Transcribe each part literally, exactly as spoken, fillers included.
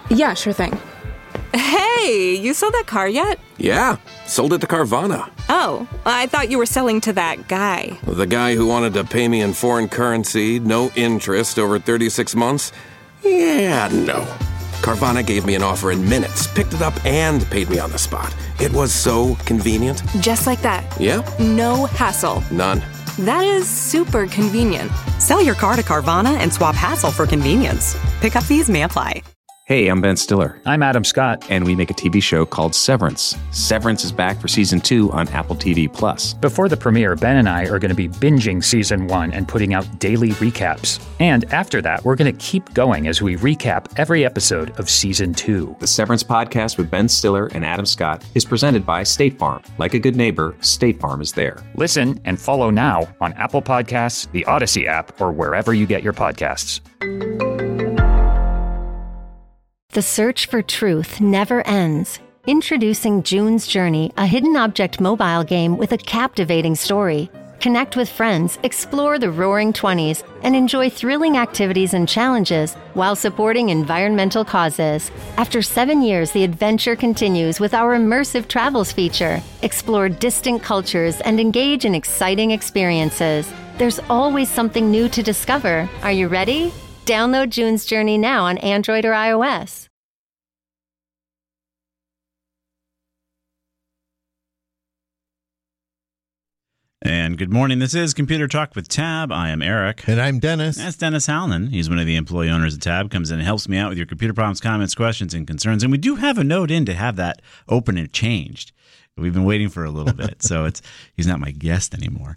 Yeah, sure thing. Hey, you sold that car yet? Yeah, sold it to Carvana. Oh, I thought you were selling to that guy. The guy who wanted to pay me in foreign currency, no interest, over thirty-six months? Yeah, no. Carvana gave me an offer in minutes, picked it up, and paid me on the spot. It was so convenient. Just like that. Yeah. No hassle. None. That is super convenient. Sell your car to Carvana and swap hassle for convenience. Pickup fees may apply. Hey, I'm Ben Stiller. I'm Adam Scott. And we make a T V show called Severance. Severance is back for season two on Apple T V Plus. Before the premiere, Ben and I are going to be binging season one and putting out daily recaps. And after that, we're going to keep going as we recap every episode of season two. The Severance podcast with Ben Stiller and Adam Scott is presented by State Farm. Like a good neighbor, State Farm is there. Listen and follow now on Apple Podcasts, the Odyssey app, or wherever you get your podcasts. The search for truth never ends. Introducing June's Journey, a hidden object mobile game with a captivating story. Connect with friends, explore the Roaring Twenties, and enjoy thrilling activities and challenges while supporting environmental causes. After seven years, the adventure continues with our immersive travels feature. Explore distant cultures and engage in exciting experiences. There's always something new to discover. Are you ready? Download June's Journey now on Android or iOS. And good morning. This is Computer Talk with Tab. I am Eric. And I'm Dennis. That's Dennis Howland. He's one of the employee owners of Tab. Comes in and helps me out with your computer problems, comments, questions, and concerns. And we do have a note in to have that open and changed. We've been waiting for a little bit, so it's he's not my guest anymore.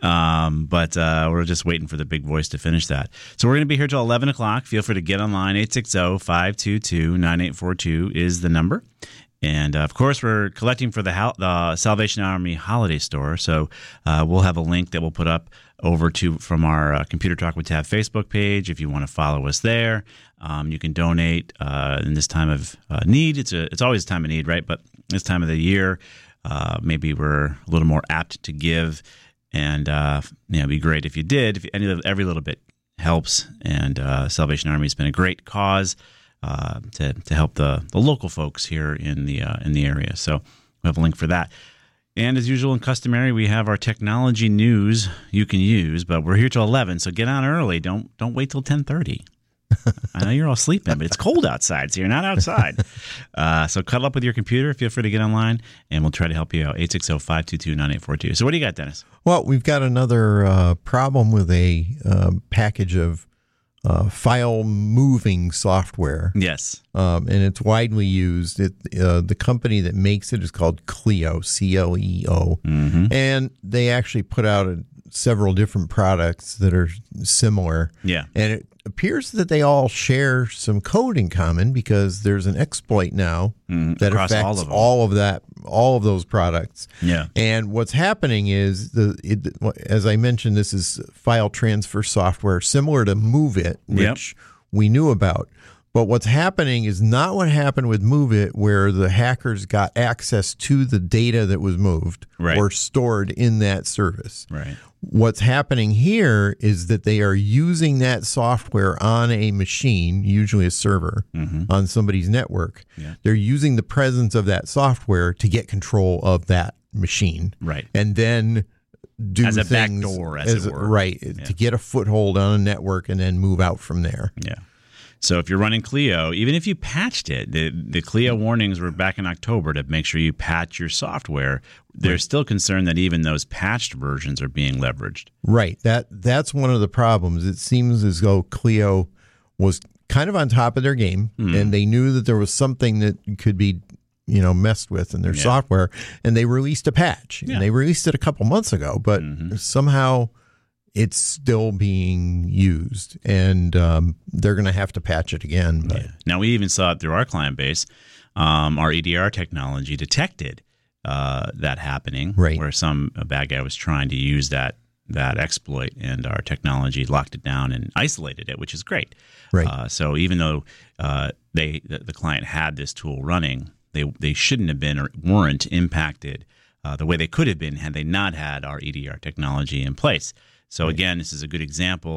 Um, but uh, we're just waiting for the big voice to finish that. So we're going to be here till eleven o'clock. Feel free to get online. eight six zero, five two two, nine eight four two is the number. And, uh, of course, we're collecting for the, Hal- the Salvation Army Holiday Store. So uh, we'll have a link that we'll put up over to from our uh, Computer Talk with Tab Facebook page if you want to follow us there. Um, you can donate uh, in this time of uh, need. It's a, it's always a time of need, right? But this time of the year, uh, maybe we're a little more apt to give. And uh, you know, it'd be great if you did. If any, every little bit helps. And uh, Salvation Army has been a great cause. Uh, to to help the, the local folks here in the uh, in the area. So we have a link for that. And as usual and customary, we have our technology news you can use, but we're here till eleven, so get on early. Don't don't wait till ten thirty. I know you're all sleeping, but it's cold outside, so you're not outside. Uh, so cuddle up with your computer. Feel free to get online, and we'll try to help you out. eight six zero, five two two, nine eight four two. So what do you got, Dennis? Well, we've got another uh, problem with a uh, package of Uh, file moving software. Yes. Um, and it's widely used. It, uh, the company that makes it is called Clio, C L E O. Mm-hmm. And they actually put out a, several different products that are similar. Yeah. And it appears that they all share some code in common because there's an exploit now mm, that affects all of, all of that, all of those products. Yeah. And what's happening is, the it, as I mentioned, this is file transfer software similar to MoveIt, which yep. we knew about. But what's happening is not what happened with MoveIt, where the hackers got access to the data that was moved right. or stored in that service. Right. What's happening here is that they are using that software on a machine, usually a server, mm-hmm. on somebody's network. Yeah. They're using the presence of that software to get control of that machine. Right. And then do as a things backdoor, as, as it were. Right. Yeah. To get a foothold on a network and then move out from there. Yeah. So if you're running Clio, even if you patched it, the, the Clio warnings were back in October to make sure you patch your software. They're right. still concerned that even those patched versions are being leveraged. Right. That That's one of the problems. It seems as though Clio was kind of on top of their game, mm. and they knew that there was something that could be, you know, messed with in their yeah. software, and they released a patch. Yeah. And they released it a couple months ago, but mm-hmm. somehow it's still being used, and um, they're going to have to patch it again. But. Yeah. Now, we even saw it through our client base. Um, our E D R technology detected uh, that happening, right. where some a bad guy was trying to use that that exploit, and our technology locked it down and isolated it, which is great. Right. Uh, so even though uh, they the, the client had this tool running, they they shouldn't have been or weren't impacted uh, the way they could have been had they not had our E D R technology in place. So again, this is a good example.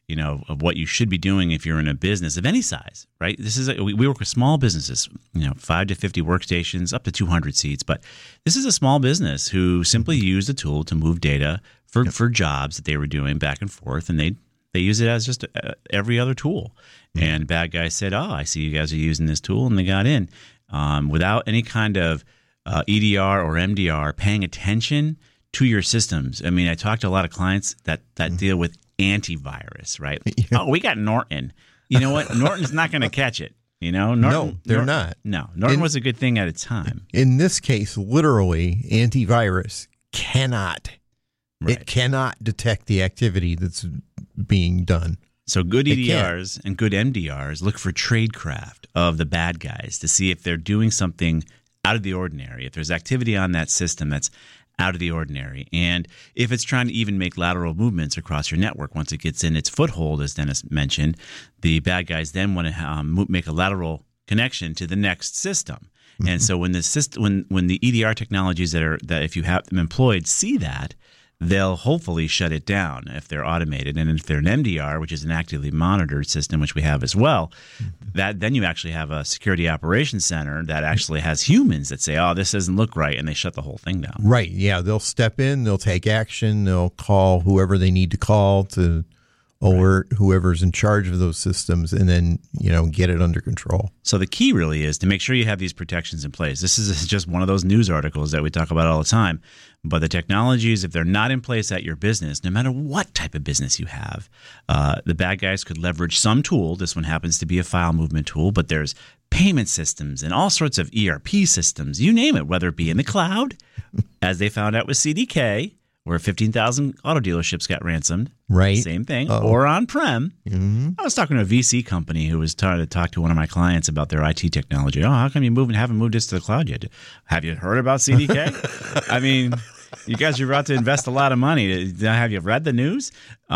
you know, of what you should be doing if you're in a business of any size, right? This is a, we, we work with small businesses, you know, five to fifty workstations, up to two hundred seats. But this is a small business who simply used a tool to move data for, yep. for jobs that they were doing back and forth, and they they use it as just uh, every other tool. Mm-hmm. And bad guys said, "Oh, I see you guys are using this tool," and they got in um, without any kind of uh, E D R or M D R paying attention to your systems. I mean, I talked to a lot of clients that that mm-hmm. deal with antivirus, right? Yeah. Oh, we got Norton. You know what? Norton's not going to catch it. You know, Norton, no, they're Norton, not. No, Norton in, was a good thing at its time. In this case, literally, antivirus cannot. Right. It cannot detect the activity that's being done. So good E D Rs and good M D Rs look for tradecraft of the bad guys to see if they're doing something out of the ordinary, if there's activity on that system that's out of the ordinary. And if it's trying to even make lateral movements across your network, once it gets in its foothold, as Dennis mentioned, the bad guys then want to um, make a lateral connection to the next system. Mm-hmm. And so when the system, when when the E D R technologies that are that if you have them employed see that, they'll hopefully shut it down if they're automated. And if they're an M D R, which is an actively monitored system, which we have as well, that then you actually have a security operations center that actually has humans that say, oh, this doesn't look right, and they shut the whole thing down. Right. Yeah. They'll step in, they'll take action, they'll call whoever they need to call to alert right. whoever's in charge of those systems, and then, you know, get it under control. So the key really is to make sure you have these protections in place. This is just one of those news articles that we talk about all the time. But the technologies, if they're not in place at your business, no matter what type of business you have, uh, the bad guys could leverage some tool. This one happens to be a file movement tool, but there's payment systems and all sorts of E R P systems, you name it, whether it be in the cloud, as they found out with C D K, where fifteen thousand auto dealerships got ransomed. Right. Same thing. Uh-oh. Or on-prem. Mm-hmm. I was talking to a V C company who was trying to talk to one of my clients about their I T technology. Oh, how come you moving, haven't moved this to the cloud yet? Have you heard about C D K? I mean, you guys are about to invest a lot of money. Have you read the news?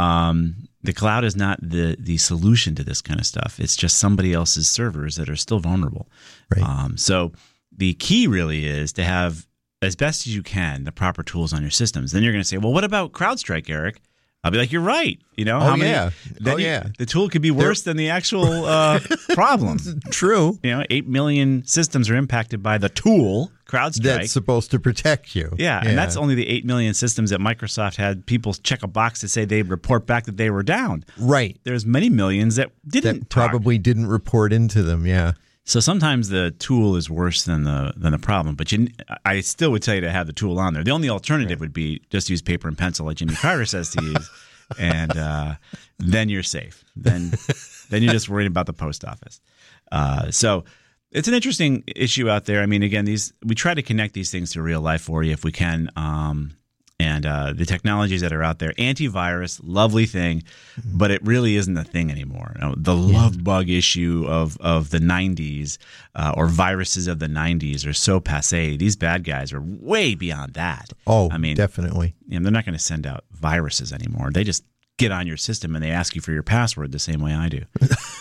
Um, the cloud is not the, the solution to this kind of stuff. It's just somebody else's servers that are still vulnerable. Right. Um, so the key really is to have, as best as you can, the proper tools on your systems. Then you're going to say, well, what about CrowdStrike, Eric? I'll be like, you're right. You know, oh, how many, yeah. Then oh, you, yeah. The tool could be worse They're, than the actual uh, problem. True. You know, eight million systems are impacted by the tool, CrowdStrike. That's supposed to protect you. Yeah, yeah. And that's only the eight million systems that Microsoft had people check a box to say they report back that they were down. Right. There's many millions that didn't. That probably talk. didn't report into them, yeah. So sometimes the tool is worse than the than the problem, but you, I still would tell you to have the tool on there. The only alternative right. would be just use paper and pencil, like Jimmy Carter says to use, and uh, then you're safe. Then then you're just worried about the post office. Uh, so it's an interesting issue out there. I mean, again, these we try to connect these things to real life for you if we can. Um, And uh, the technologies that are out there, antivirus, lovely thing, but it really isn't a thing anymore. You know, the love bug issue of, of the nineties uh, or viruses of the nineties are so passé. These bad guys are way beyond that. Oh, I mean, definitely. You know, they're not going to send out viruses anymore. They just get on your system and they ask you for your password the same way I do.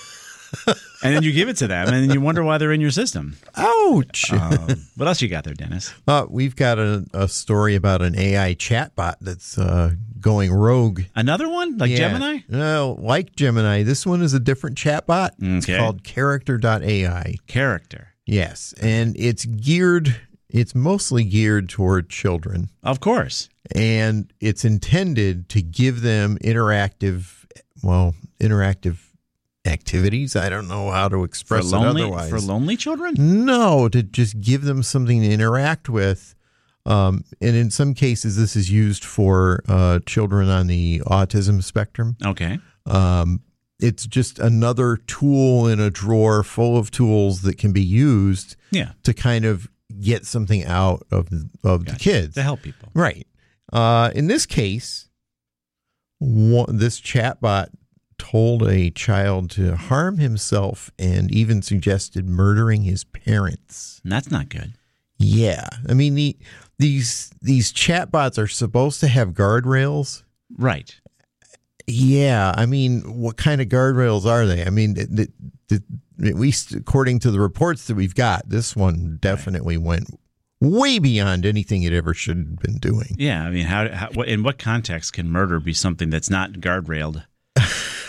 And then you give it to them, and then you wonder why they're in your system. Ouch! Um, what else you got there, Dennis? Uh, we've got a, a story about an A I chatbot that's uh, going rogue. Another one? Like yeah. Gemini? No, like Gemini. This one is a different chatbot. Okay. It's called Character dot A I. Character. Yes, and it's geared, it's mostly geared toward children. Of course. And it's intended to give them interactive, well, interactive activities. I don't know how to express for lonely, it otherwise. For lonely children? No, to just give them something to interact with. Um, and in some cases, this is used for uh, children on the autism spectrum. Okay. Um, it's just another tool in a drawer full of tools that can be used yeah. to kind of get something out of, of gotcha. the kids. To help people. Right. Uh, in this case, one, this chatbot told a child to harm himself and even suggested murdering his parents. And that's not good. Yeah. I mean, the, these these chatbots are supposed to have guardrails. Right. Yeah. I mean, what kind of guardrails are they? I mean, the, the, at least according to the reports that we've got, this one definitely right. went way beyond anything it ever should have been doing. Yeah. I mean, how, how in what context can murder be something that's not guardrailed?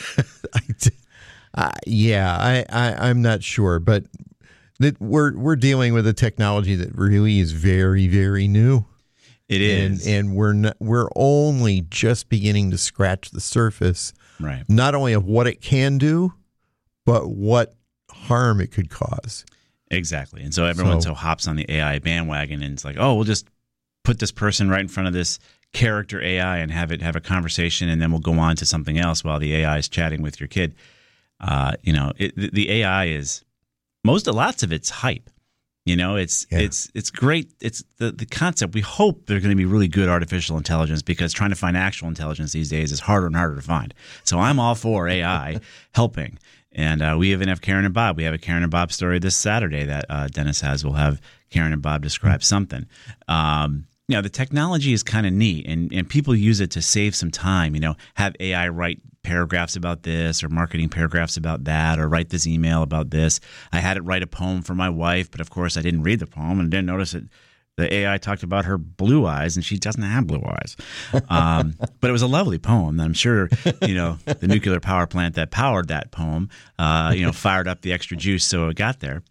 uh, yeah, I, I, I'm not sure, but that we're we're dealing with a technology that really is very, very new. It is, and, and we're not, we're only just beginning to scratch the surface, right? Not only of what it can do, but what harm it could cause. Exactly, and so everyone so, so hops on the A I bandwagon, and it's like, oh, we'll just put this person right in front of this character A I and have it have a conversation, and then we'll go on to something else while the A I is chatting with your kid. Uh, you know, it, the, the A I is most lots of it's hype. You know, it's yeah. it's it's great. It's the the concept. We hope they're going to be really good artificial intelligence, because trying to find actual intelligence these days is harder and harder to find. So I'm all for A I helping. And uh, we even have Karen and Bob. We have a Karen and Bob story this Saturday that uh, Dennis has. We'll have Karen and Bob describe something. Um, you know, the technology is kind of neat, and, and people use it to save some time. You know, have A I write paragraphs about this, or marketing paragraphs about that, or write this email about this. I had it write a poem for my wife, but of course I didn't read the poem and didn't notice it. The A I talked about her blue eyes, and she doesn't have blue eyes. Um, but it was a lovely poem that I'm sure, you know, the nuclear power plant that powered that poem, uh, you know, fired up the extra juice so it got there.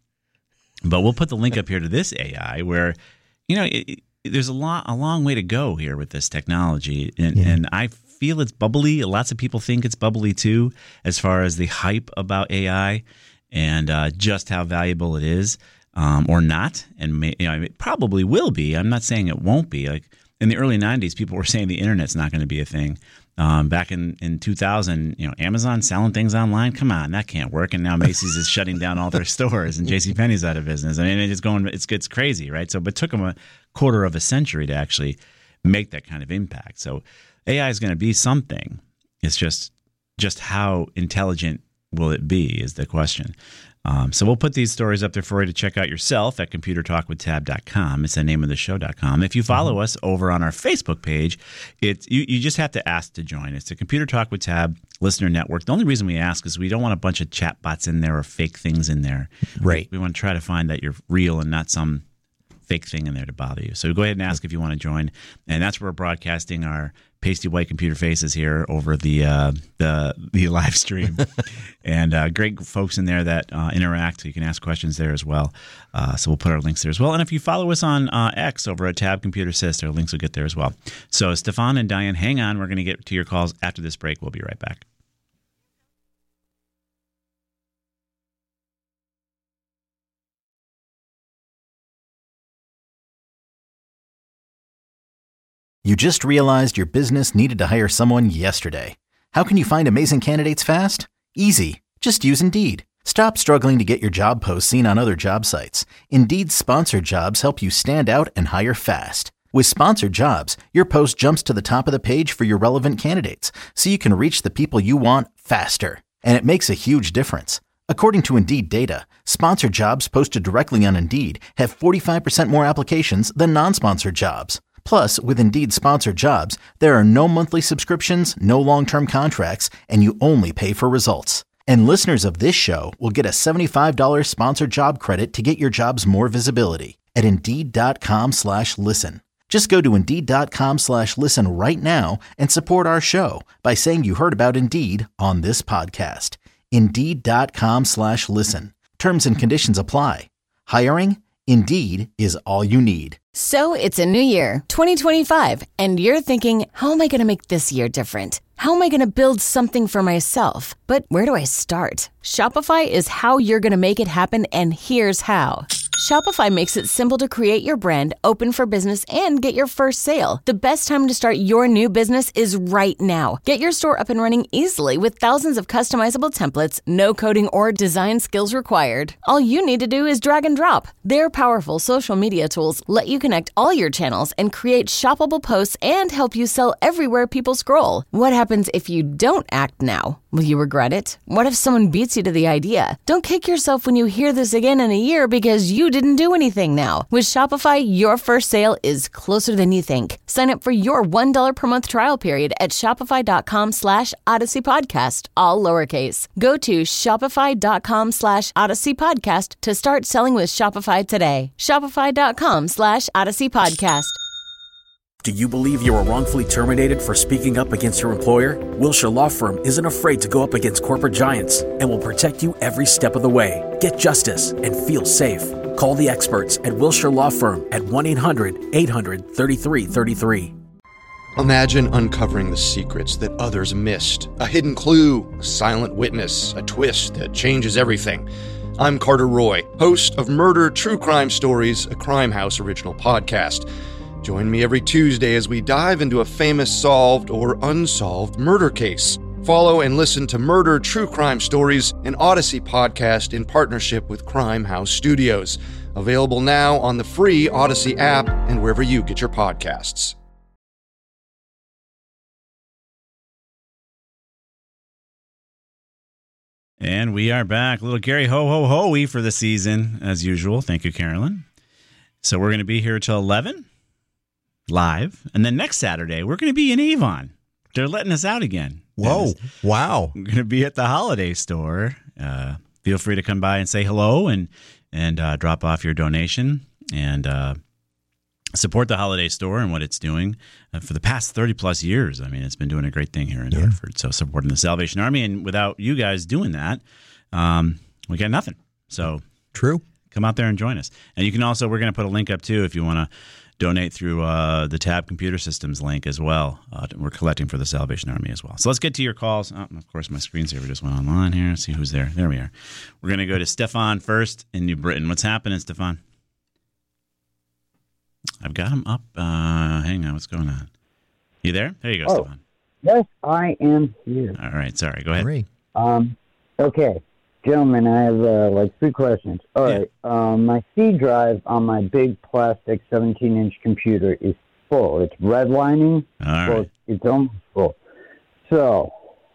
But we'll put the link up here to this A I where, you know, it, it, there's a lot, a long way to go here with this technology. And, yeah. and I feel it's bubbly. Lots of people think it's bubbly too, as far as the hype about A I and uh, just how valuable it is. Um, or not, and may, you know, it probably will be. I'm not saying it won't be. Like in the early nineties, people were saying the internet's not going to be a thing. Um, back in, in two thousand, you know, Amazon selling things online, come on, that can't work. And now Macy's is shutting down all their stores, and JCPenney's out of business. I mean, it's going, it's it's crazy, right? So, but it took them a quarter of a century to actually make that kind of impact. So, A I is going to be something. It's just just how intelligent will it be is the question. Um, so we'll put these stories up there for you to check out yourself at computer talk with tab dot com. It's the name of the show dot com. If you follow mm-hmm. us over on our Facebook page, it's you, you just have to ask to join. It's the Computer Talk with Tab Listener Network. The only reason we ask is we don't want a bunch of chat bots in there or fake things in there. Right. We, we want to try to find that you're real and not some fake thing in there to bother you. So go ahead and ask if you want to join. And that's where we're broadcasting our pasty white computer faces here over the uh, the the live stream. And uh, great folks in there that uh, interact. You can ask questions there as well. Uh, so we'll put our links there as well. And if you follow us on uh, X over at Tab Computer Sys, our links will get there as well. So Stefan and Diane, hang on. We're going to get to your calls after this break. We'll be right back. You just realized your business needed to hire someone yesterday. How can you find amazing candidates fast? Easy. Just use Indeed. Stop struggling to get your job posts seen on other job sites. Indeed's sponsored jobs help you stand out and hire fast. With sponsored jobs, your post jumps to the top of the page for your relevant candidates, so you can reach the people you want faster. And it makes a huge difference. According to Indeed data, sponsored jobs posted directly on Indeed have forty-five percent more applications than non-sponsored jobs. Plus, with Indeed sponsored jobs, there are no monthly subscriptions, no long-term contracts, and you only pay for results. And listeners of this show will get a seventy-five dollars sponsored job credit to get your jobs more visibility at Indeed.com slash listen. Just go to Indeed.com slash listen right now and support our show by saying you heard about Indeed on this podcast. Indeed.com slash listen. Terms and conditions apply. Hiring? Indeed is all you need. So it's a new year, twenty twenty-five, and you're thinking, how am I going to make this year different? How am I going to build something for myself? But where do I start? Shopify is how you're going to make it happen, and here's how. Shopify makes it simple to create your brand, open for business, and get your first sale. The best time to start your new business is right now. Get your store up and running easily with thousands of customizable templates, no coding or design skills required. All you need to do is drag and drop. Their powerful social media tools let you connect all your channels and create shoppable posts and help you sell everywhere people scroll. What happens if you don't act now? Will you regret it? What if someone beats you to the idea? Don't kick yourself when you hear this again in a year because you didn't do anything now. With Shopify, your first sale is closer than you think. Sign up for your one dollar per month trial period at shopify.com slash Odyssey Podcast, all lowercase. Go to shopify.com slash Odyssey Podcast to start selling with Shopify today. Shopify.com slash Odyssey Podcast. Do you believe you were wrongfully terminated for speaking up against your employer? Wilshire Law Firm isn't afraid to go up against corporate giants and will protect you every step of the way. Get justice and feel safe. Call the experts at Wilshire Law Firm at one eight hundred eight hundred thirty-three thirty-three. Imagine uncovering the secrets that others missed. A hidden clue, a silent witness, a twist that changes everything. I'm Carter Roy, host of Murder True Crime Stories, a Crime House original podcast. Join me every Tuesday as we dive into a famous solved or unsolved murder case. Follow and listen to Murder True Crime Stories, an Odyssey podcast in partnership with Crime House Studios. Available now on the free Odyssey app and wherever you get your podcasts. And we are back. Little Gary ho ho hoey for the season, as usual. Thank you, Carolyn. So we're going to be here till eleven. Live, and then next Saturday we're going to be in Avon. They're letting us out again. Whoa! Wow! We're going to be at the Holiday Store. Uh, feel free to come by and say hello and and uh, drop off your donation and uh, support the Holiday Store and what it's doing uh, for the past thirty plus years. I mean, it's been doing a great thing here in yeah. Hartford. So supporting the Salvation Army, and without you guys doing that, um, we got nothing. So true. Come out there and join us. And you can also, we're going to put a link up too if you want to donate through uh, the Tab Computer Systems link as well. Uh, we're collecting for the Salvation Army as well. So let's get to your calls. Oh, of course, my screensaver just went online here. Let's see who's there. There we are. We're going to go to Stefan first in New Britain. What's happening, Stefan? I've got him up. Uh, hang on. What's going on? You there? There you go, oh, Stefan. Yes, I am here. All right. Sorry. Go ahead. Great. Um, okay. Gentlemen, I have uh, like three questions. All yeah. right, um, my C drive on my big plastic seventeen inch computer is full. It's redlining. All right. Well, it's almost full. So,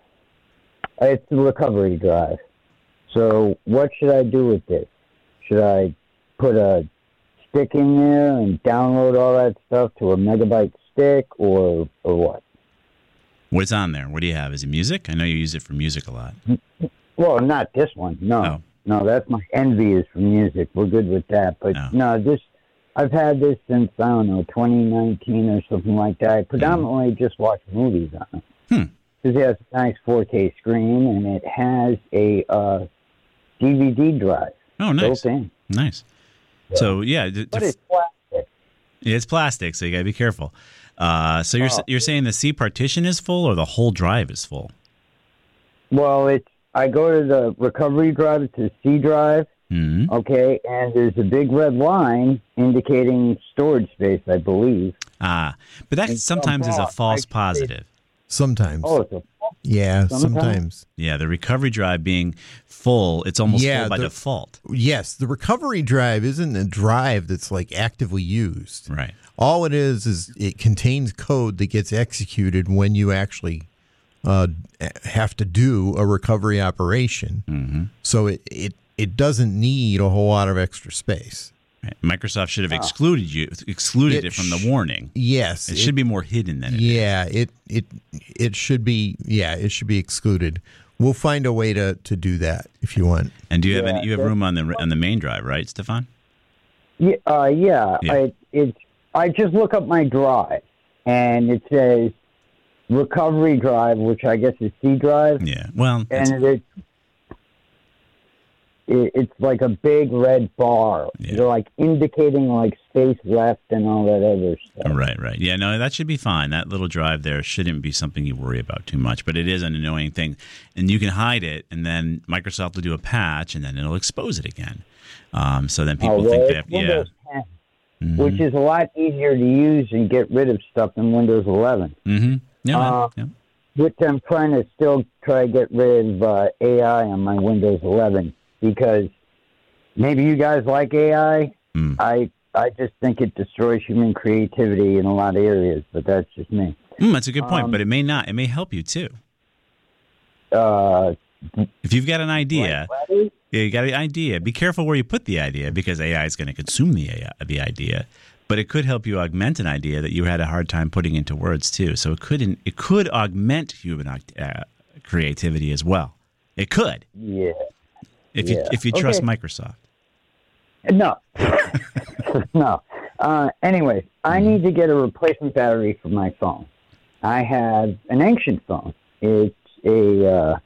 it's the recovery drive. So, what should I do with this? Should I put a stick in there and download all that stuff to a megabyte stick, or or what? What's on there? What do you have? Is it music? I know you use it for music a lot. Well, not this one. No, oh. no, that's my envy is for music. We're good with that. But oh. no, this I've had this since I don't know twenty nineteen or something like that. I predominantly mm. just watch movies on it because hmm. it has a nice four K screen and it has a uh, D V D drive. Oh, nice, built in. nice. Yeah. So yeah, d- but d- it's plastic. Yeah, it's plastic, so you got to be careful. Uh, so you're oh. you're saying the C partition is full or the whole drive is full? Well, it's. I go to the recovery drive, it's a C drive, mm-hmm. okay, and there's a big red line indicating storage space, I believe. Ah, but that sometimes is a false positive. Sometimes. Oh, it's a Yeah, sometimes. sometimes. Yeah, the recovery drive being full, it's almost yeah, full by the, default. Yes, the recovery drive isn't a drive that's like actively used. Right. All it is is it contains code that gets executed when you actually uh, have to do a recovery operation. Mm-hmm. So it, it it doesn't need a whole lot of extra space. Right. Microsoft should have excluded you, excluded it, it from the warning. Yes, it, it should be more hidden than it yeah, is. it it it should be. Yeah, it should be excluded. We'll find a way to, to do that if you want. And do you have yeah, any, you have room on the on the main drive, right, Stefan? Yeah, uh, yeah. yeah. I it's I just look up my drive and it says recovery drive, which I guess is C drive. Yeah. Well, and it, it it's like a big red bar. Yeah. They're like indicating like space left and all that other stuff. Right, right. Yeah, no, that should be fine. That little drive there shouldn't be something you worry about too much, but it is an annoying thing. And you can hide it, and then Microsoft will do a patch, and then it'll expose it again. Um, so then people oh, well, think they have, Windows yeah. ten, mm-hmm. which is a lot easier to use and get rid of stuff than Windows eleven. Mm-hmm. Yeah, uh, yeah. Which I'm trying to still try to get rid of uh, A I on my Windows eleven because maybe you guys like A I. Mm. I I just think it destroys human creativity in a lot of areas, but that's just me. Mm, that's a good point, um, but it may not. It may help you too. Uh, if you've got an idea, like yeah, you got an idea. Be careful where you put the idea because A I is going to consume the A I, the idea. But it could help you augment an idea that you had a hard time putting into words too. So it could it could augment human uh, creativity as well. It could. Yeah. If yeah. you if you trust okay. Microsoft. No. no. Uh, anyways, I need to get a replacement battery for my phone. I have an ancient phone. It's a uh,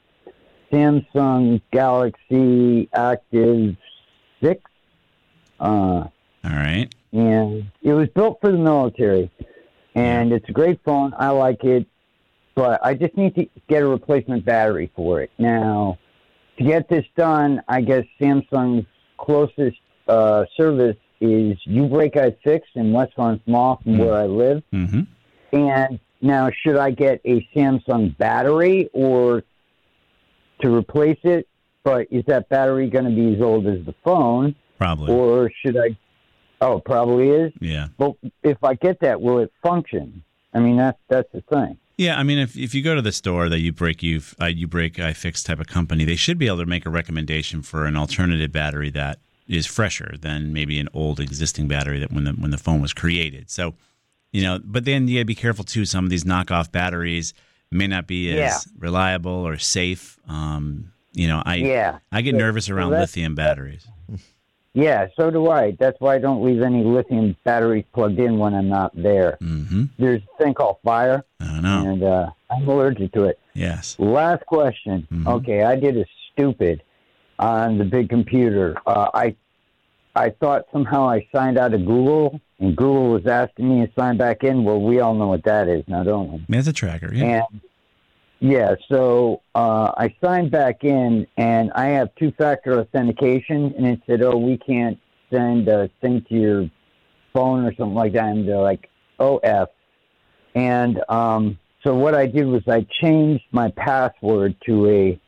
Samsung Galaxy Active six. Uh, All right. And it was built for the military. And it's a great phone. I like it. But I just need to get a replacement battery for it. Now, to get this done, I guess Samsung's closest uh, service is uBreak iFix in West Orange Mall from mm-hmm. where I live. Mm-hmm. And now, should I get a Samsung battery or to replace it? But is that battery going to be as old as the phone? Probably. Or should I? Oh, it probably is. Yeah. But if I get that, will it function? I mean, that's that's the thing. Yeah, I mean, if if you go to the store that you break you uh, you break iFix type of company, they should be able to make a recommendation for an alternative battery that is fresher than maybe an old existing battery that when the when the phone was created. So, you know, but then you gotta be careful too. Some of these knockoff batteries may not be as Yeah. reliable or safe. Um, you know, I Yeah. I get So- nervous so around that's- lithium batteries. Yeah, so do I. That's why I don't leave any lithium batteries plugged in when I'm not there. Mm-hmm. There's a thing called fire, I know. and uh, I'm allergic to it. Yes. Last question. Mhm. Okay, I did a stupid on the big computer. Uh, I I thought somehow I signed out of Google, and Google was asking me to sign back in. Well, we all know what that is now, don't we? It's a tracker, yeah. And yeah, so uh, I signed back in, and I have two-factor authentication, and it said, "Oh, we can't send a thing to your phone or something like that." And they're like, "Oh, F." And um, so what I did was I changed my password to a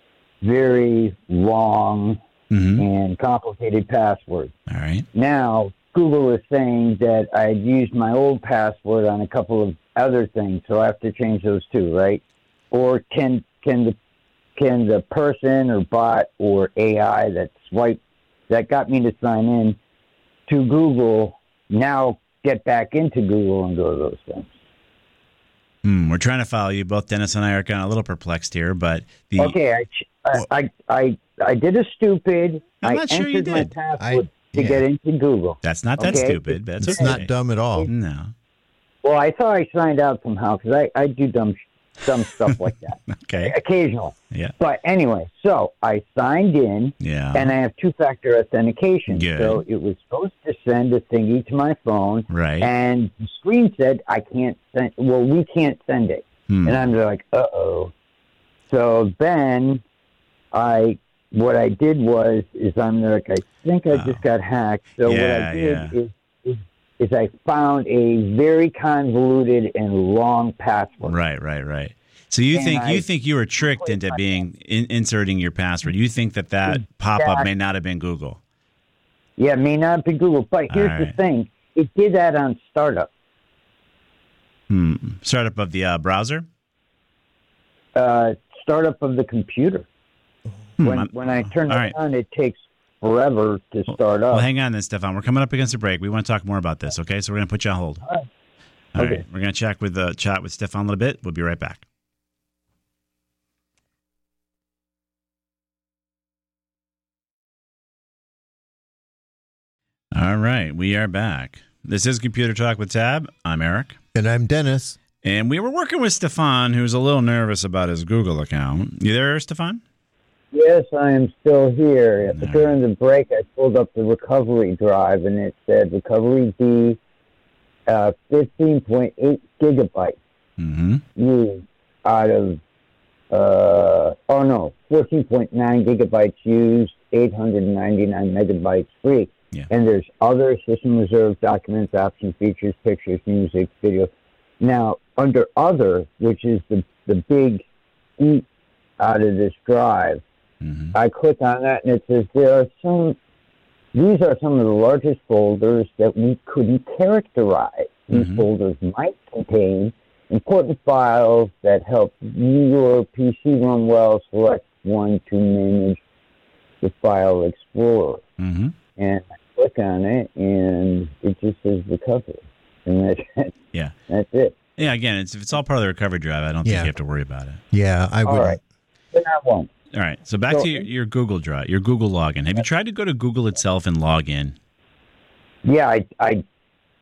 very long Mm-hmm. and complicated password. All right. Now, Google is saying that I used my old password on a couple of other things, so I have to change those too, right? Or can can the can the person or bot or A I that swiped that got me to sign in to Google now get back into Google and go to those things? Hmm, we're trying to follow you. Both Dennis and I are kind of a little perplexed here, but the Okay, I I I I, I did a stupid. I'm I not sure you entered my did. password I- to yeah. get into Google. That's not that Okay. stupid. But that's It's okay. not dumb at all. No. Well, I thought I signed out somehow because I, I do dumb dumb stuff like that Okay. occasionally. Yeah. But anyway, so I signed in, Yeah. and I have two-factor authentication. Good. So it was supposed to send a thingy to my phone, Right. and the screen said I can't send. Well, we can't send it, Hmm. and I'm like, uh oh. So then I. What I did was, is I'm like, I think I just got hacked. So what Yeah, I did yeah. is, is, is I found a very convoluted and long password. Right, right, right. So you And think I- you think you were tricked into being in, inserting your password? You think that that pop up may not have been Google? Yeah, it may not be Google, but here's All the right. thing: it did that on startup. Hmm. Startup of the uh, browser. Uh, startup of the computer. Hmm, When I'm- when I turn all it right. on, it takes forever to start up. Well, hang on then, Stefan. We're coming up against a break. We want to talk more about this, okay? So we're going to put you on hold. All right. All Okay. right. We're going to chat with uh, chat with Stefan a little bit. We'll be right back. All right, we are back. This is Computer Talk with Tab. I'm Eric. And I'm Dennis. And we were working with Stefan, who's a little nervous about his Google account. You there, Stefan? Yes, I am still here. right. During the break, I pulled up the recovery drive, and it said recovery D, uh, fifteen point eight gigabytes Mm-hmm. used out of, uh, oh no, fourteen point nine gigabytes used, eight hundred ninety-nine megabytes free. Yeah. And there's other system reserved documents, options, features, pictures, music, video. Now, under other, which is the, the big eat out of this drive, Mm-hmm. I click on that and it says there are some, these are some of the largest folders that we couldn't characterize. These Mhm. folders might contain important files that help your P C run well. Select one to manage the file explorer. Mm-hmm. And I click on it and it just says recovery. And that's it. Yeah. That's it. Yeah, again, it's, if it's all part of the recovery drive, I don't think Yeah. you have to worry about it. Yeah, I would. All right. Then I won't. All right, so back So- to your, your Google Drive, your Google login. Have you tried to go to Google itself and log in? Yeah, I, I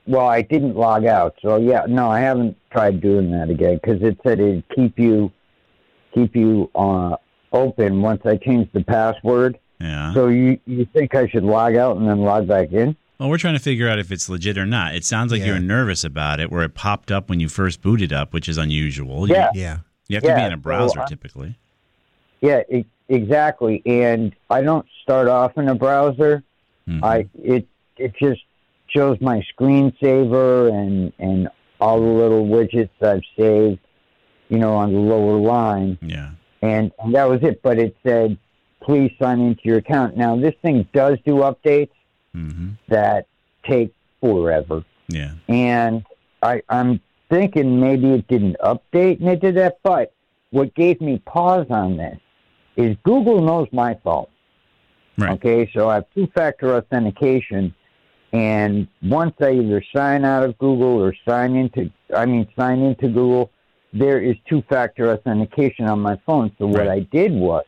well, I didn't log out. So yeah, no, I haven't tried doing that again because it said it'd keep you keep you uh, open once I changed the password. Yeah. So you you think I should log out and then log back in? Well, we're trying to figure out if it's legit or not. It sounds like Yeah. you're nervous about it, where it popped up when you first booted up, which is unusual. Yeah. You, Yeah. you have Yeah, to be in a browser so, uh, typically. Yeah, e- exactly. And I don't start off in a browser. Mhm. I it it just shows my screensaver and and all the little widgets I've saved, you know, on the lower line. Yeah. And, and that was it. But it said, please sign into your account. Now, this thing does do updates Mm-hmm. that take forever. Yeah. And I, I'm thinking maybe it didn't update and it did that. But what gave me pause on this is Google knows my phone. Right. Okay, so I have two-factor authentication. And once I either sign out of Google or sign into, I mean, sign into Google, there is two-factor authentication on my phone. So what Right. I did was,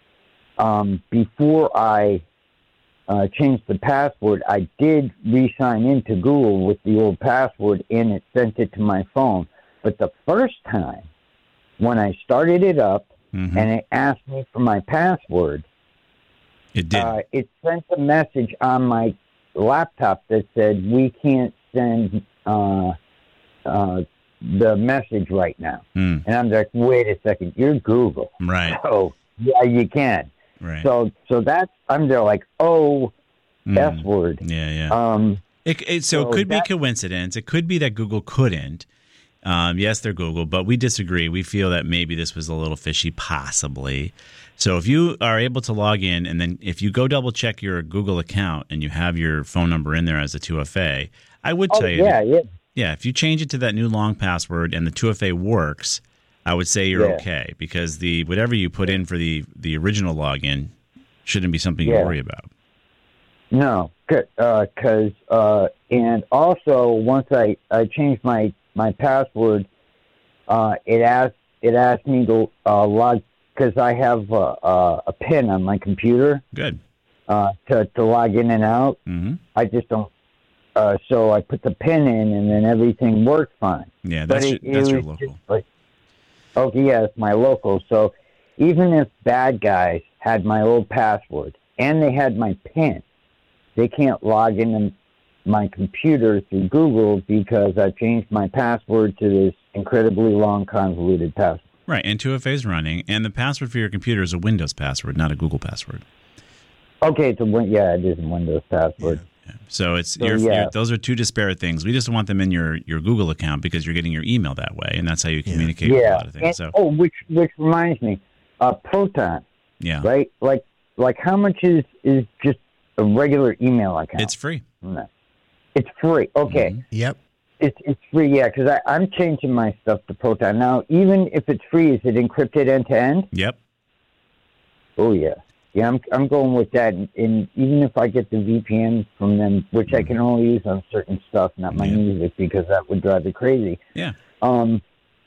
um, before I uh, changed the password, I did re-sign into Google with the old password, and it sent it to my phone. But the first time, when I started it up, Mhm. and it asked me for my password, It did. uh, it sent a message on my laptop that said, we can't send uh, uh, the message right now. Mm. And I'm like, wait a second, you're Google. Right. So, yeah, you can. Right. So so that's, I'm there like, oh, Mm. S word. Yeah, yeah. Um, It, it, so, so it could that- be coincidence. It could be that Google couldn't. Um, yes, they're Google, but we disagree. We feel that maybe this was a little fishy, possibly. So if you are able to log in, and then if you go double check your Google account and you have your phone number in there as a two F A, I would oh, tell you, yeah, that, yeah. yeah, if you change it to that new long password and the two F A works, I would say you're Yeah. okay, because the whatever you put in for the the original login shouldn't be something Yeah. you worry about. No, because uh, uh, and also once I, I changed my, my password, uh, it asked it asked me to uh, log because I have a, a, a PIN on my computer. Good. Uh, to to log in and out. Mm-hmm. I just don't. Uh, so I put the PIN in, and then everything worked fine. Yeah, But that's it- your, that's it your was local. just like, okay, yeah, it's my local. So even if bad guys had my old password and they had my PIN, they can't log into my computer through Google because I changed my password to this incredibly long, convoluted password. Right, and two F A is running, and the password for your computer is a Windows password, not a Google password. Okay, it's a win- yeah, it is a Windows password. Yeah. So it's So, you're, yeah. you're, those are two disparate things. We just want them in your, your Google account because you're getting your email that way, and that's how you communicate with a Yeah. lot of things. And- So oh, which which reminds me, uh, Proton, yeah, right? Like like how much is is just a regular email account? it's free. No. It's free. Okay. Mm-hmm. Yep. It's it's free, yeah, because I'm changing my stuff to Proton. Now, even if it's free, is it encrypted end to end? Yep. Oh, yeah. Yeah, I'm I'm going with that. And, and even if I get the V P N from them, which I can only use on certain stuff, not my Yeah. music, because that would drive me crazy. Yeah. Um,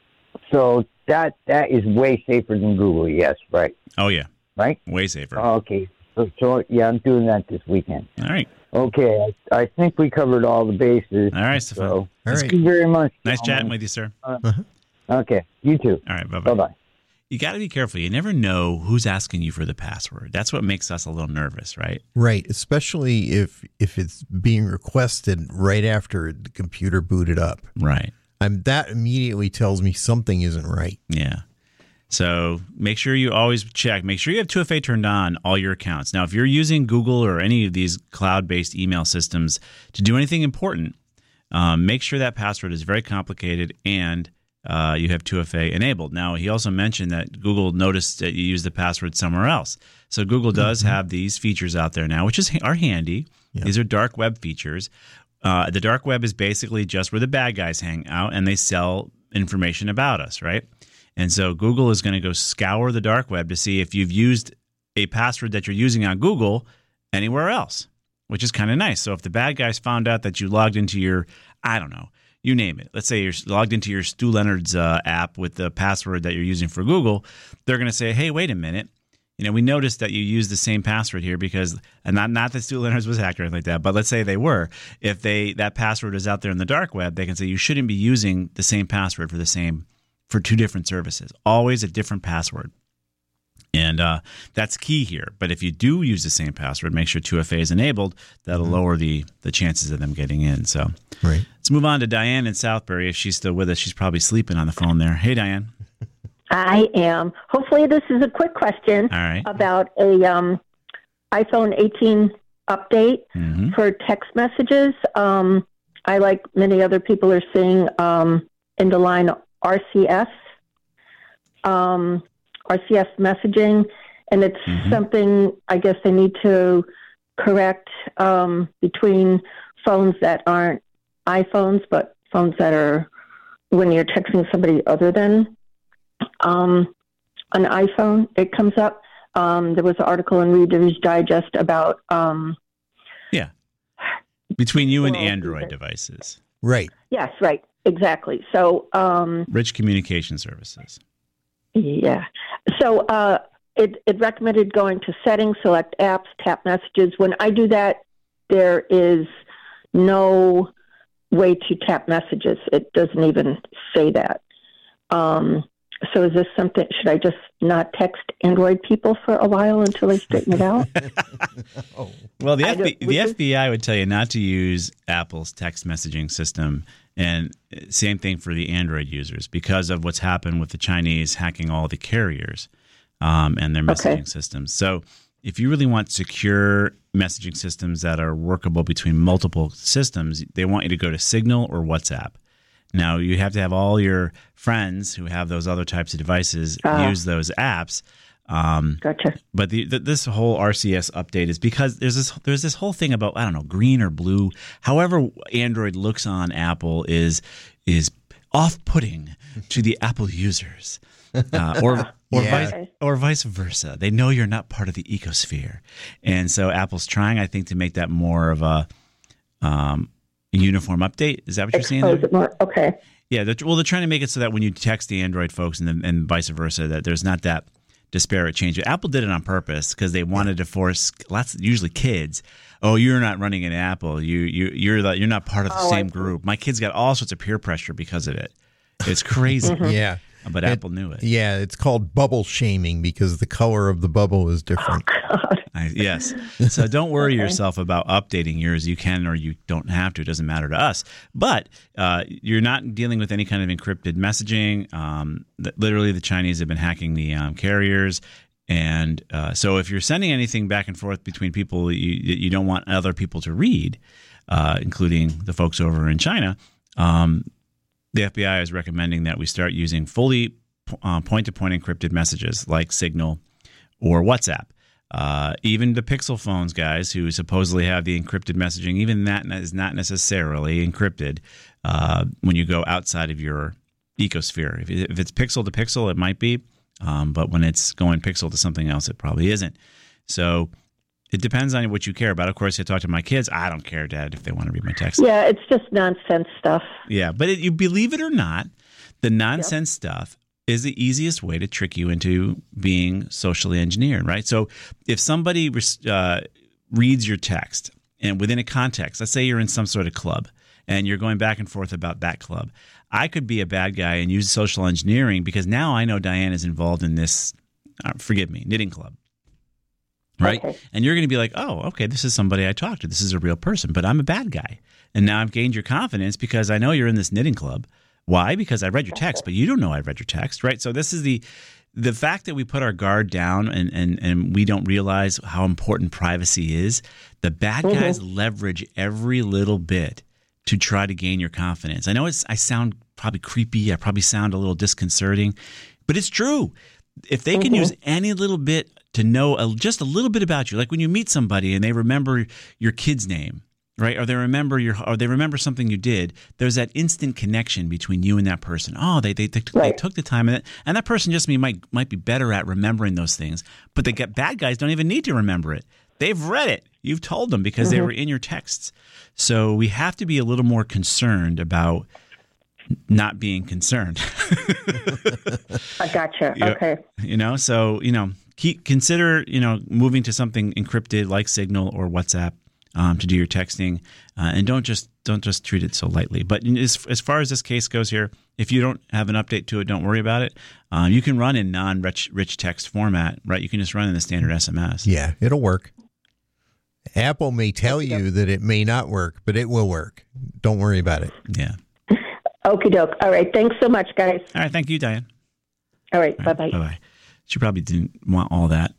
so that that is way safer than Google, yes, right? Oh yeah. Right? Way safer. Oh, okay. So, so, yeah, I'm doing that this weekend. All right. Okay, I, I think we covered all the bases. All right, Stefan. So, All right. thank you very much. Nice chatting gentlemen. with you, sir. Okay, you too. All right. Bye bye. Bye-bye. You got to be careful. You never know who's asking you for the password. That's what makes us a little nervous, right? Right, especially if if it's being requested right after the computer booted up. Right. I'm that immediately tells me something isn't right. Yeah. So make sure you always check. Make sure you have two F A turned on all your accounts. Now, if you're using Google or any of these cloud-based email systems to do anything important, um, make sure that password is very complicated and uh, you have two F A enabled. Now, he also mentioned that Google noticed that you use the password somewhere else. So Google does Mm-hmm. have these features out there now, which is are handy. Yep. These are dark web features. Uh, the dark web is basically just where the bad guys hang out and they sell information about us, right? And so Google is going to go scour the dark web to see if you've used a password that you're using on Google anywhere else, which is kind of nice. So if the bad guys found out that you logged into your, I don't know, you name it. Let's say you're logged into your Stu Leonard's uh, app with the password that you're using for Google. They're going to say, hey, wait a minute. you know, we noticed that you use the same password here because, and not not that Stu Leonard's was hacked or anything like that, but let's say they were. If they that password is out there in the dark web, they can say you shouldn't be using the same password for the same for two different services. Always a different password. And uh, that's key here. But if you do use the same password, make sure two F A is enabled. That'll mm-hmm. lower the the chances of them getting in. So right. Let's move on to Diane in Southbury. If she's still with us, she's probably sleeping on the phone there. Hey, Diane. I am. Hopefully this is a quick question All right. about a um, iPhone eighteen update mm-hmm. for text messages. Um, I, like many other people, are seeing um, end of line R C S. Um R C S messaging, and it's mm-hmm. something I guess they need to correct um, between phones that aren't iPhones, but phones that are when you're texting somebody other than um, an iPhone, it comes up. Um, there was an article in Reader's Digest about um, yeah, between you and well, Android devices, right? Yes, right, exactly. So, um, Rich Communication Services. Yeah. So uh, it, it recommended going to settings, select apps, tap messages. When I do that, there is no way to tap messages. It doesn't even say that. Um, so is this something, should I just not text Android people for a while until they straighten it out? oh. Well, the, F B, the F B I would tell you not to use Apple's text messaging system. And same thing for the Android users because of what's happened with the Chinese hacking all the carriers um, and their messaging okay. systems. So if you really want secure messaging systems that are workable between multiple systems, they want you to go to Signal or WhatsApp. Now, you have to have all your friends who have those other types of devices uh, use those apps. Um, gotcha. But the, the, this whole R C S update is because there's this there's this whole thing about, I don't know, green or blue. However Android looks on Apple is is off-putting to the Apple users, uh, or or, yeah. vice, or vice versa. They know you're not part of the ecosphere, and so Apple's trying, I think, to make that more of a um, uniform update. Is that what you're saying? There? More, okay. Yeah. They're, well, they're trying to make it so that when you text the Android folks and then, and vice versa, that there's not that disparate change. Apple did it on purpose because they wanted to force lots, usually kids. Oh, you're not running an Apple. You you you're the, you're not part of the oh, same group. My kids got all sorts of peer pressure because of it. It's crazy. mm-hmm. Yeah, but it, Apple knew it. Yeah, it's called bubble shaming because the color of the bubble is different. Oh, God. I, yes. So don't worry okay. yourself about updating yours. You can or you don't have to. It doesn't matter to us. But uh, you're not dealing with any kind of encrypted messaging. Um, literally, the Chinese have been hacking the um, carriers. And uh, so if you're sending anything back and forth between people that you, you don't want other people to read, uh, including the folks over in China, um, the F B I is recommending that we start using fully uh, point-to-point encrypted messages like Signal or WhatsApp. Uh, even the Pixel phones guys who supposedly have the encrypted messaging, even that is not necessarily encrypted uh, when you go outside of your ecosphere. If, if it's Pixel to Pixel, it might be. Um, but when it's going Pixel to something else, it probably isn't. So it depends on what you care about. Of course, I talk to my kids. I don't care, Dad, if they want to read my text. Yeah, it's just nonsense stuff. Yeah, but it, you believe it or not, the nonsense yep. stuff is the easiest way to trick you into being socially engineered, right? So if somebody uh, reads your text and within a context, let's say you're in some sort of club and you're going back and forth about that club, I could be a bad guy and use social engineering because now I know Diane is involved in this, uh, forgive me, knitting club, right? Okay. And you're going to be like, oh, okay, this is somebody I talked to. This is a real person, but I'm a bad guy. And now I've gained your confidence because I know you're in this knitting club. Why? Because I read your text, but you don't know I read your text, right? So this is the the fact that we put our guard down and, and, and we don't realize how important privacy is. The bad mm-hmm. guys leverage every little bit to try to gain your confidence. I know it's I sound probably creepy. I probably sound a little disconcerting, but it's true. If they can mm-hmm. use any little bit to know a, just a little bit about you, like when you meet somebody and they remember your kid's name, right? Or they remember your, or they remember something you did. There's that instant connection between you and that person. Oh, they they, they, right. they took the time, and that, and that person just might might be better at remembering those things. But the bad guys don't even need to remember it. They've read it. You've told them because mm-hmm. they were in your texts. So we have to be a little more concerned about not being concerned. I gotcha. You know, okay. You know, so, you know, keep, consider, you know, moving to something encrypted like Signal or WhatsApp um, to do your texting, uh, and don't just don't just treat it so lightly. But as as far as this case goes here, if you don't have an update to it, don't worry about it. Um, you can run in non-rich rich text format, right? You can just run in the standard S M S. Yeah, it'll work. Apple may tell you that it may not work, but it will work. Don't worry about it. Yeah. Okie doke. All right. Thanks so much, guys. All right. Thank you, Diane. All right. All Bye right, bye. Bye bye. She probably didn't want all that.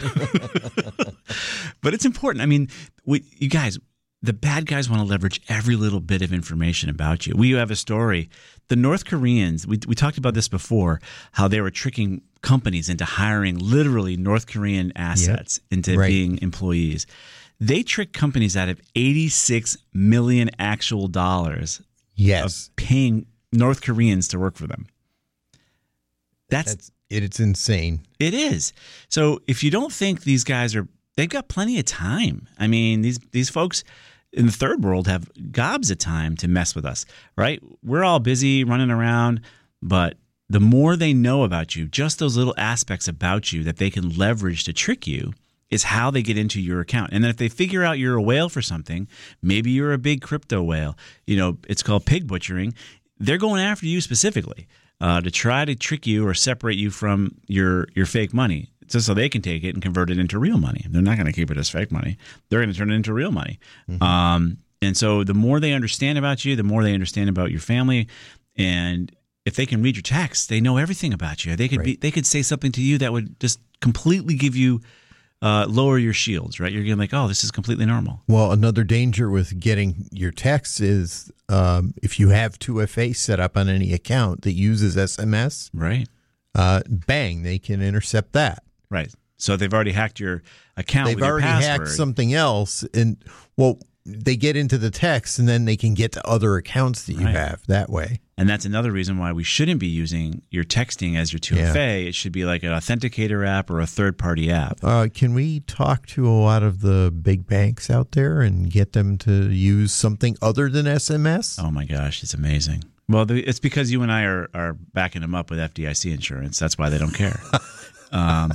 But it's important. I mean, we, you guys, the bad guys want to leverage every little bit of information about you. We have a story. The North Koreans, we, we talked about this before, how they were tricking companies into hiring literally North Korean assets yep. into right. being employees. They tricked companies out of eighty-six million actual dollars yes. of paying North Koreans to work for them. That's, That's it, it's insane. It is. So if you don't think these guys are, they've got plenty of time. I mean, these these folks in the third world have gobs of time to mess with us, right? We're all busy running around, but the more they know about you, just those little aspects about you that they can leverage to trick you, is how they get into your account. And then if they figure out you're a whale for something, maybe you're a big crypto whale, you know, it's called pig butchering, they're going after you specifically uh, to try to trick you or separate you from your your fake money, just so they can take it and convert it into real money. They're not going to keep it as fake money. They're going to turn it into real money. Mm-hmm. Um, and so the more they understand about you, the more they understand about your family. And if they can read your texts, they know everything about you. They could right. be, they could say something to you that would just completely give you Uh, lower your shields, right? You're getting like, oh, this is completely normal. Well, another danger with getting your texts is um, if you have two F A set up on any account that uses S M S, right? Uh, bang, they can intercept that. Right. So they've already hacked your account. They've with your already password. hacked something else, and well, they get into the text, and then they can get to other accounts that you right. have that way. And that's another reason why we shouldn't be using your texting as your two F A. Yeah. It should be like an authenticator app or a third-party app. Uh, can we talk to a lot of the big banks out there and get them to use something other than S M S? Oh, my gosh. It's amazing. Well, the, it's because you and I are, are backing them up with F D I C insurance. That's why they don't care. um,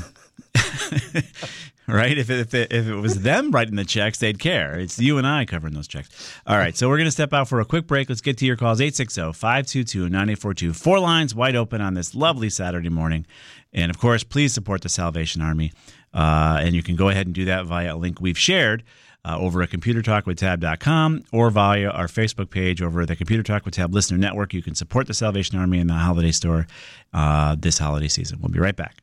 right? If it, if, it, if it was them writing the checks, they'd care. It's you and I covering those checks. All right, so we're going to step out for a quick break. Let's get to your calls. eight six zero, five two two, nine eight four two. Four lines wide open on this lovely Saturday morning. And, of course, please support the Salvation Army. Uh, and you can go ahead and do that via a link we've shared uh, over at computer talk with tab dot com or via our Facebook page over at the Computer Talk with Tab Listener Network. You can support the Salvation Army in the holiday store uh, this holiday season. We'll be right back.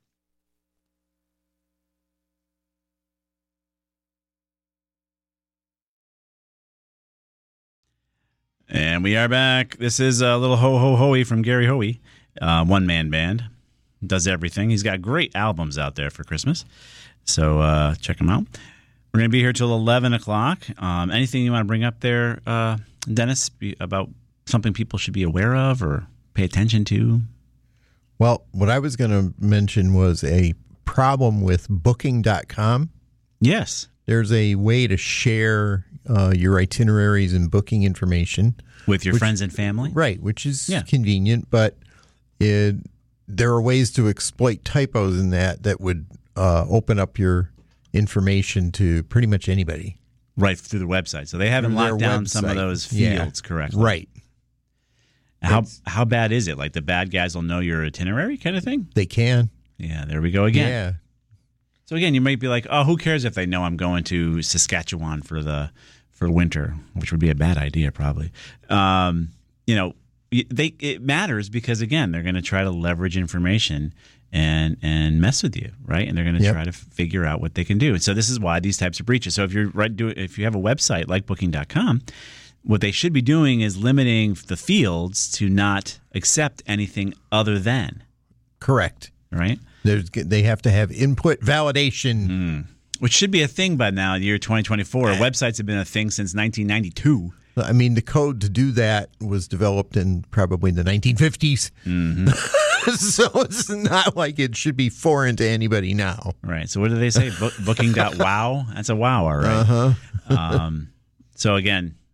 And we are back. This is a little Ho Ho Hoey from Gary Hoey, uh, one-man band. Does everything. He's got great albums out there for Christmas. So uh, check them out. We're going to be here till eleven o'clock. Um, anything you want to bring up there, uh, Dennis, be, about something people should be aware of or pay attention to? Well, what I was going to mention was a problem with booking dot com. Yes. There's a way to share uh, your itineraries and booking information. With your which, friends and family? Right, which is yeah. convenient, but it, there are ways to exploit typos in that that would uh, open up your information to pretty much anybody. Right, through the website. So they haven't Through locked down website. some of those fields yeah. correctly. Right. How it's, how bad is it? Like the bad guys will know your itinerary kind of thing? They can. Yeah, there we go again. Yeah. So again, you might be like, oh, who cares if they know I'm going to Saskatchewan for the for winter, which would be a bad idea probably. Um, you know, they it matters because again, they're going to try to leverage information and and mess with you, right? And they're going to yep. try to figure out what they can do. And so this is why these types of breaches. So if you're right, do if you have a website like booking dot com, what they should be doing is limiting the fields to not accept anything other than. Correct. Right? There's, they have to have input validation. Mm. Which should be a thing by now, the year twenty twenty-four. Websites have been a thing since nineteen ninety-two. I mean, the code to do that was developed in probably the nineteen fifties. Mm-hmm. So it's not like it should be foreign to anybody now. Right. So what do they say? Book, booking dot wow? That's a wow, all right. Uh-huh. um, so again,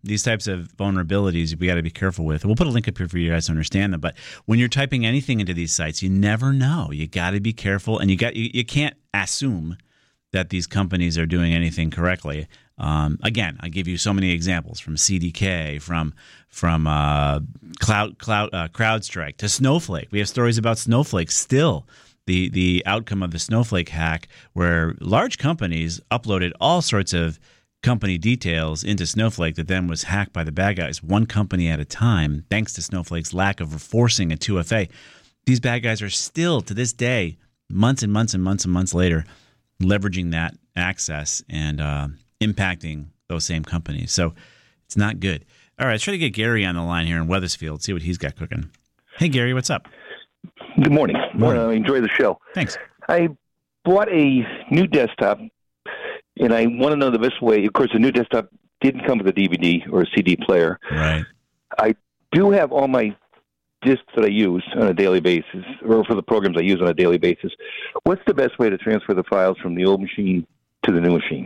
These types of vulnerabilities we got to be careful with. We'll put a link up here for you guys to understand them. But when you're typing anything into these sites, you never know. You got to be careful, and you got you, you can't assume that these companies are doing anything correctly. Um, again, I give you so many examples from C D K, from from uh, Cloud Cloud uh, CrowdStrike to Snowflake. We have stories about Snowflake still. The the outcome of the Snowflake hack, where large companies uploaded all sorts of company details into Snowflake that then was hacked by the bad guys, one company at a time, thanks to Snowflake's lack of enforcing a two F A. These bad guys are still, to this day, months and months and months and months later, leveraging that access and uh, impacting those same companies. So it's not good. All right, let's try to get Gary on the line here in Wethersfield, see what he's got cooking. Hey, Gary, what's up? Good morning. Morning. Uh, enjoy the show. Thanks. I bought a new desktop, and I want to know the best way. Of course, the new desktop didn't come with a D V D or a C D player. Right. I do have all my discs that I use on a daily basis, or for the programs I use on a daily basis. What's the best way to transfer the files from the old machine to the new machine?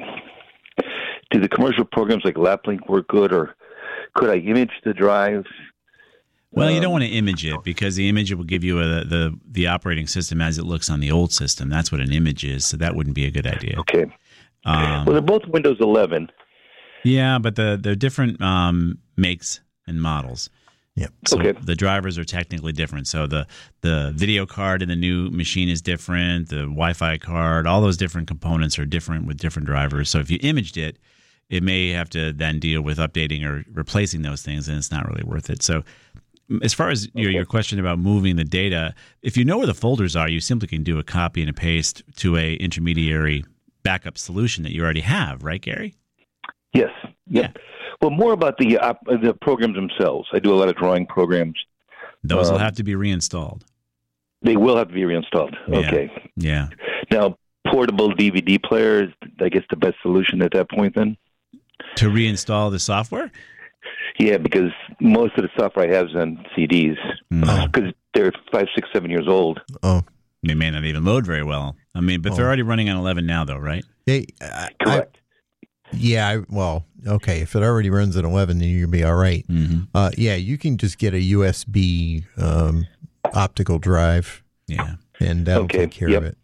Do the commercial programs like LapLink work good, or could I image the drives? Well, you don't want to image it because the image will give you a, the the operating system as it looks on the old system. That's what an image is, so that wouldn't be a good idea. Okay. Um, well, they're both Windows eleven. Yeah, but the they're different um, makes and models. Yep. So okay. The drivers are technically different. So the the video card in the new machine is different. The Wi-Fi card, all those different components are different with different drivers. So if you imaged it, it may have to then deal with updating or replacing those things, and it's not really worth it. So as far as your, your question about moving the data, if you know where the folders are, you simply can do a copy and a paste to a intermediary backup solution that you already have, right, Gary? Yes. Yep. Yeah. Well, more about the uh, the programs themselves. I do a lot of drawing programs. Those um, will have to be reinstalled. They will have to be reinstalled. Yeah. Okay. Yeah. Now, portable D V D player is, I guess, the best solution at that point then? To reinstall the software? Yeah, because most of the software I have is on C Ds because mm. they're five, six, seven years old. Oh, they may not even load very well. I mean, but oh. they're already running on eleven now, though, right? They, uh, Correct. I, yeah, I, well, okay. If it already runs at eleven, then you'll be all right. Mm-hmm. Uh, yeah, you can just get a U S B um, optical drive. Yeah, and that'll okay. take care yep. of it.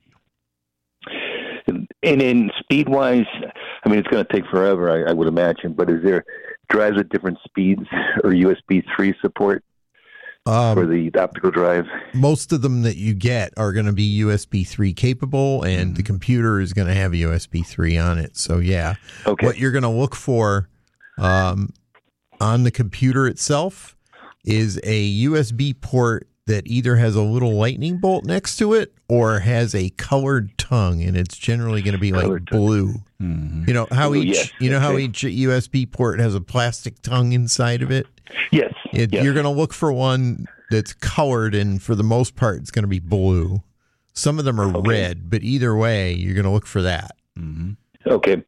And in speed-wise, I mean, it's going to take forever, I, I would imagine. But is there drives at different speeds or U S B three support um, for the optical drive? Most of them that you get are going to be U S B three capable, and mm-hmm. the computer is going to have a U S B three on it. So, yeah. Okay. What you're going to look for um, on the computer itself is a U S B port that either has a little lightning bolt next to it or has a colored tongue, and it's generally going to be colored like blue. Mm-hmm. You know how blue, each yes. you know okay. how each U S B port has a plastic tongue inside of it? Yes. It, yes. You're going to look for one that's colored, and for the most part, it's going to be blue. Some of them are okay. red, but either way, you're going to look for that. Mm-hmm. Okay.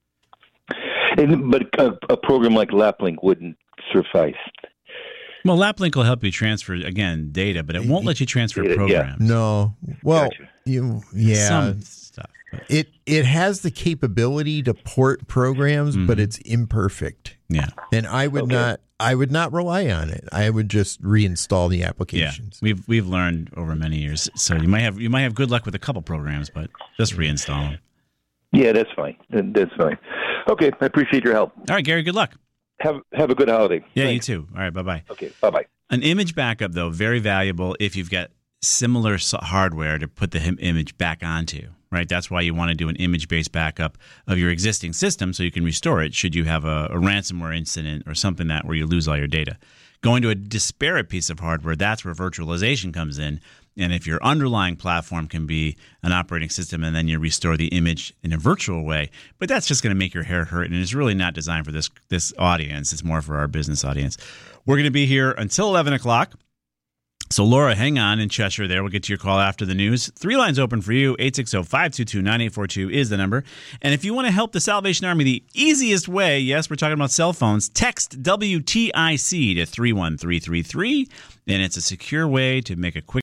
And, but a, a program like LapLink wouldn't suffice. Well, LapLink will help you transfer, again, data, but it won't let you transfer Data, programs. yeah. No. Well, Gotcha. you yeah. Some stuff. But. It it has the capability to port programs, Mm-hmm. but it's imperfect. Yeah. And I would Okay. not I would not rely on it. I would just reinstall the applications. Yeah. We've we've learned over many years. So you might have you might have good luck with a couple programs, but just reinstall them. Yeah, that's fine. That's fine. Okay, I appreciate your help. All right, Gary, good luck. Have have a good holiday. Yeah, Thanks. you too. All right, bye-bye. Okay, bye-bye. An image backup, though, very valuable if you've got similar so- hardware to put the him- image back onto, right? That's why you want to do an image-based backup of your existing system so you can restore it should you have a, a ransomware incident or something that where you lose all your data. Going to a disparate piece of hardware, that's where virtualization comes in. And if your underlying platform can be an operating system and then you restore the image in a virtual way, but that's just going to make your hair hurt, and it's really not designed for this this audience. It's more for our business audience. We're going to be here until eleven o'clock. So, Laura, hang on in Cheshire there. We'll get to your call after the news. Three lines open for you. eight six zero, five two two, nine eight four two is the number. And if you want to help the Salvation Army the easiest way, yes, we're talking about cell phones, text W T I C to three one three three three. And it's a secure way to make a quick